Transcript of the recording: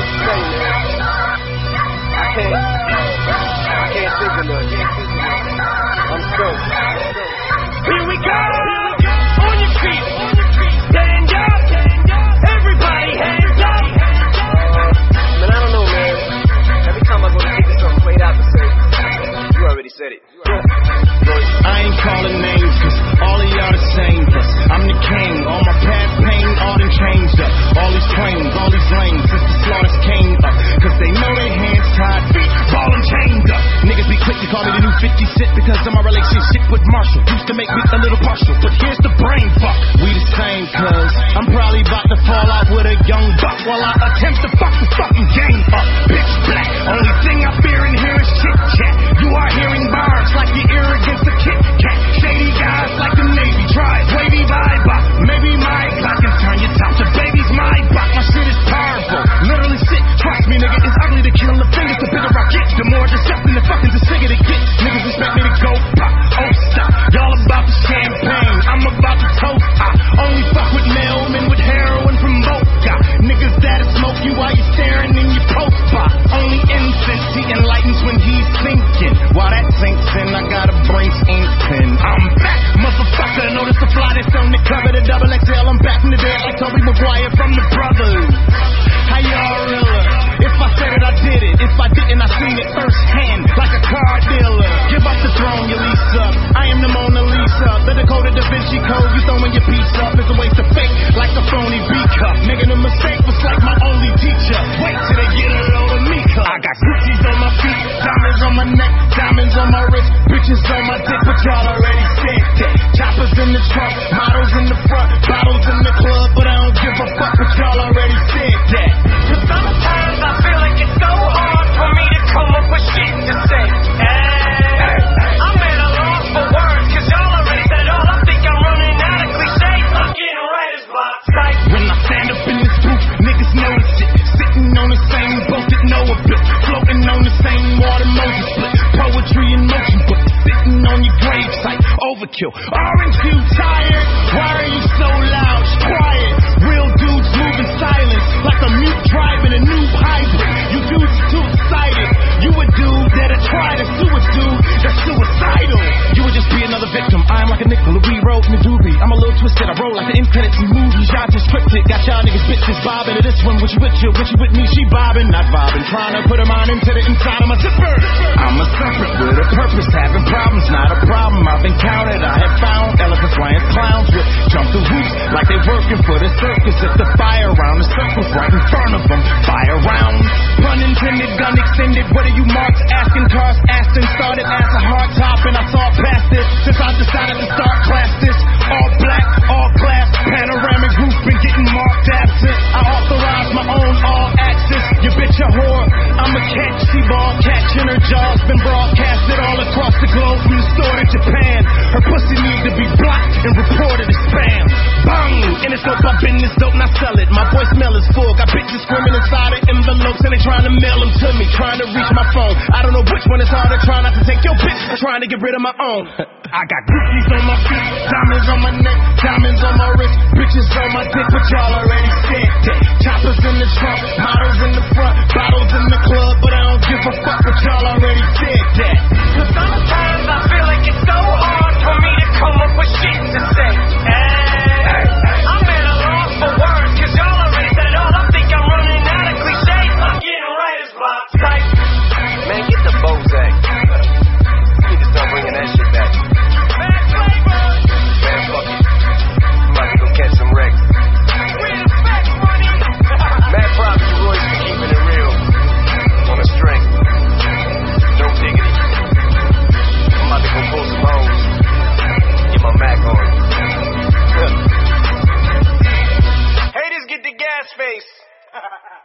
Here we go! On your feet! Stand up! Everybody hands up! Man, I don't know, man. Every time I go to get something played out to say, you already said it. I ain't calling names, cause all of y'all the same. Plus, I'm the king. All my past pain, all done changed up. All these claims, all these lanes, since the slaughters came up. Cause they know they hands tied, feet ballin' chained up. Niggas be quick to call me the new 50 Cent because of my relationship with Marshall. Used to make me a little partial, but here's the brain fuck. We the same, cuz I'm probably about to fall out with a young buck while I attempt to fuck the fucking game up. Bitch black, only thing I fear in here is chit chat. You are hearing bars like your ear against a Kit Kat. Shady guys like the Navy drive, wavy vibe. Maybe my Glock can turn your top to babies. My bot, my shit is powerful. Literally sick, trust me, nigga. It's ugly to kill the fingers. The bigger I get, the more disgusting the fucking disfigured it gets. Niggas expect me to go pop. Oh stop, y'all about the champagne. I'm about to toast. I only fuck with mailmen with heroin from Boca. Niggas that'll smoke you while you're staring in your post spot. Only incense he enlightens when he's thinking. While that sinks in, I got a Brinks ink pen. I'm back, motherfucker. Notice the fly that's on the cover, the double XL. I'm back from the dead like Toby Maguire from the Brothers. How y'all real? If I said it, I did it. If I didn't, I seen it firsthand like a car dealer. Give up the throne, you lease up. I am the Mona Lisa, the Dakota Da Vinci Code. You throwing your piece up is a waste of fake, like a phony B-cup. Making a mistake was like my only teacher. Wait till they get a load of me, cuz I got Gucci's on my feet, diamonds on my neck, diamonds on my wrist, bitches on my dick, but y'all already said that. Choppers in the trunk, models in the front, bottles in the club, but I don't give a fuck, but y'all already said that. Cause sometimes I feel like it's so hard for me to come up with shit to say. Hey, I'm at a loss for words, cause y'all already said it all. I think I'm running out of cliches. I'm getting writer's block. When I stand up in this booth, niggas notice it. Sitting on the same boat that Noah built, floating on the same water Moses split. Poetry in motion, but sitting on your gravesite. Overkill. Aren't you tired? Why are you so loud? Quiet. Real dudes moving silence like a mute driving a new hybrid. You dudes too excited. You a dude that'll try to sue a dude that's suicidal. You would just be another victim. I'm like a nickel, we wrote in the doobie. I'm a little twisted. I roll like the end credits in movies. Y'all just scripted. Got y'all niggas bitches bobbing to this one. When she with you, when she with me, she bobbing, not vibing. Trying to put her mind into the inside of my zipper. I'm a serpent with a purpose. Having problems, not a problem. I've encountered. I have found elephants, lions, clowns with jump through hoops like they working for the circus. If the fire around the circle's right in front of them, fire round. Pun intended, gun extended. What are you marks? Asking cars, Aston started as a hard top, and I saw past it since I decided to start class this. All black, all glass, panoramic roof, been getting marked absent. I authorized my own all access. You bitch a whore, I'm a catch, C-ball catching her jaws. Been broadcasted all across the globe from the store to Japan. Her pussy need to be blocked and reported as spam. Bang! In the soap, I've been this dope, now sell it. My voicemail is full, got bitches screaming inside of envelopes, and they trying to mail them to me, trying to reach my phone. I don't know which one is harder, trying not to take your bitch, trying to get rid of my own. I got Gucci's on my feet, diamonds on my neck, diamonds on my wrist, bitches on my dick, but y'all already said that. Choppers in the trunk, models in the front, bottles in the club, but I don't give a fuck, but y'all already said that. Cause sometimes I feel like it's so hard for me to come up with shit to say. Hey, I'm at a loss for words, cause y'all already said it all. I think I'm running out of cliches. I'm getting writer's block. Man, get the Bozak. You need to start bringing that shit back. Bad flavor. Man, fuck it. I'm about to go catch some wrecks. We're the best money. Mad props to Royce for keeping it real. On a string. No diggity. I'm about to go pull some hoes. Get my Mac on. Haters get the gas face.